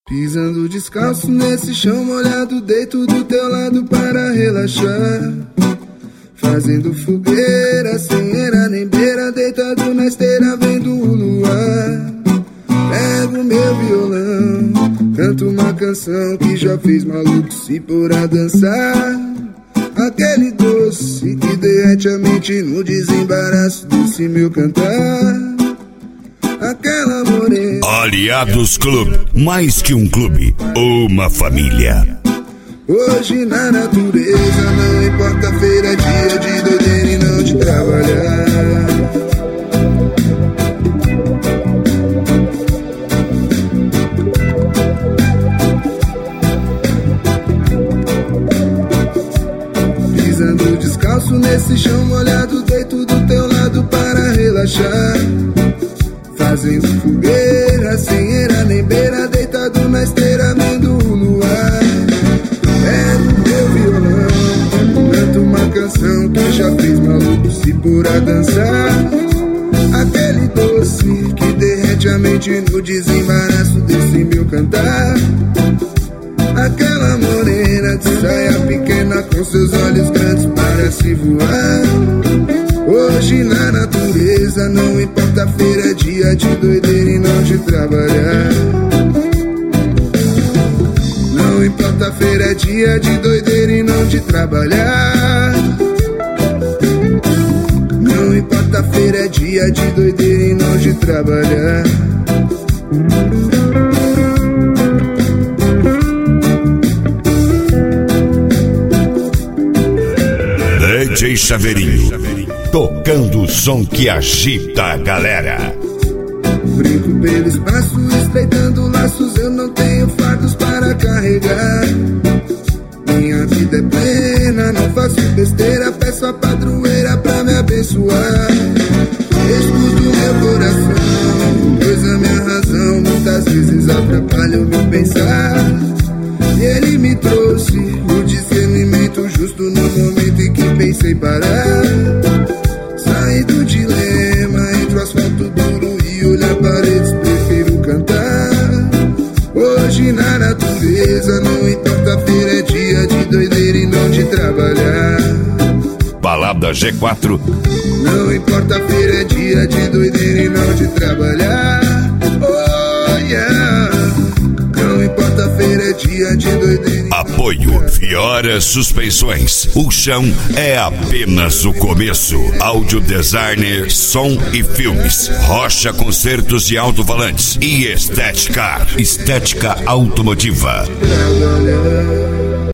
Pisando descalço nesse chão molhado, deito do teu lado para relaxar. Fazendo fogueira, sem era nem beira, deitado na esteira vendo o luar. Pego meu violão, canto uma canção que já fez maluco se pôr a dançar. Aquele doce que derrete a mente no desembaraço desse meu cantar. Aquela morena. Aliados Clube, mais que um clube, uma família. Hoje na natureza, não importa feira, dia de doideira e não de trabalhar. Pisando descalço nesse chão molhado, deito do teu lado para relaxar. Fazendo fogueira, sem era nem beira, deitado na esteira vendo o luar. Pego meu violão, canto uma canção que já fez maluco se pôr a dançar. Aquele doce que derrete a mente no desembaraço desse meu cantar. Aquela morena de saia pequena com seus olhos grandes parece voar. Hoje na natureza, não importa a feira, é dia de doideira e não de trabalhar. Não importa a feira, é dia de doideira e não de trabalhar. Não importa a feira, é dia de doideira e não de trabalhar. DJ Chaveirinho, tocando o som que agita a galera. Brinco pelo espaço, estreitando laços, eu não tenho fardos para carregar. Minha vida é plena, não faço besteira, peço a padroeira pra me abençoar. Escuto meu coração, pois a minha razão muitas vezes atrapalha o meu pensar. E ele me trouxe o discernimento justo no momento em que pensei parar. Saí do dilema entre o asfalto duro e olhar paredes, prefiro cantar. Hoje na natureza, não importa a feira, é dia de doideira e não de trabalhar. Balada G4. Não importa a feira, é dia de doideira e não de trabalhar. Oh yeah. Não importa a feira, é dia de doideira. Apoio Fiora Suspensões. O chão é apenas o começo. Áudio designer, som e filmes. Rocha Concertos de Alto-Falantes. E Estética. Estética automotiva. Trabalhar.